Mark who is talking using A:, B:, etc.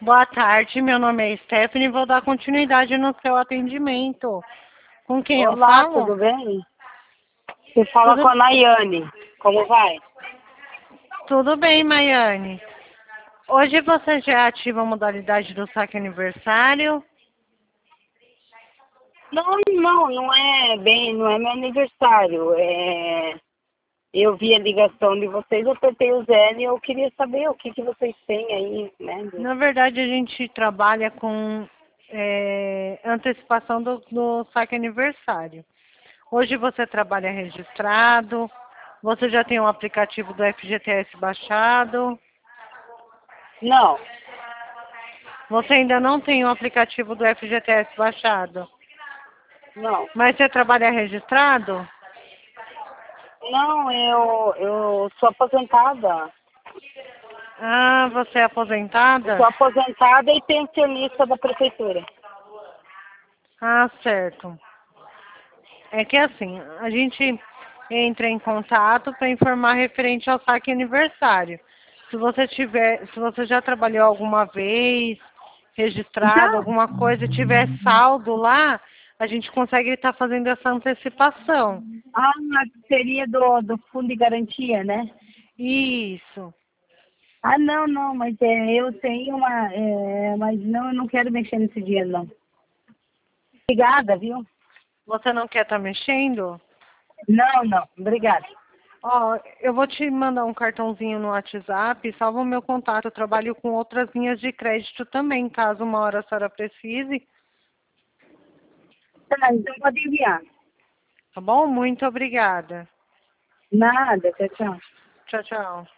A: Boa tarde, meu nome é Stephanie e vou dar continuidade no seu atendimento. Com quem eu
B: Olá,
A: falo?
B: tudo bem? Você fala
A: Tudo,
B: com a Nayane. Como vai?
A: tudo bem, Maiane. Hoje você já ativa a modalidade do saque aniversário?
B: Não é meu aniversário. Eu vi a ligação de vocês, eu apertei o zero e eu queria saber o que vocês têm aí, né?
A: Na verdade, a gente trabalha com antecipação do saque aniversário. Hoje você trabalha registrado, você já tem o aplicativo do FGTS baixado,
B: Não,
A: você ainda não tem o aplicativo do FGTS baixado,
B: não.
A: mas você trabalha registrado?
B: Não, eu sou aposentada.
A: Ah, você é
B: Eu
A: aposentada?
B: sou aposentada e pensionista da prefeitura.
A: Ah, certo. É que assim, a gente entra em contato para informar referente ao saque aniversário. Se você já trabalhou alguma vez,
B: Já?
A: registrado alguma coisa e tiver saldo lá, a gente consegue estar fazendo essa antecipação.
B: Ah, seria do fundo de garantia, né?
A: Isso.
B: Ah, não, mas eu tenho mas não, eu não quero mexer nesse dinheiro, não. Obrigada, viu?
A: Você não quer estar mexendo?
B: Não, obrigada.
A: Ó, eu vou te mandar um cartãozinho no WhatsApp, salva o meu contato. Eu trabalho com outras linhas de crédito também, caso uma hora a senhora precise.
B: Tá, então pode enviar.
A: Tá bom? Muito obrigada.
B: Nada, tchau.
A: Tchau, tchau.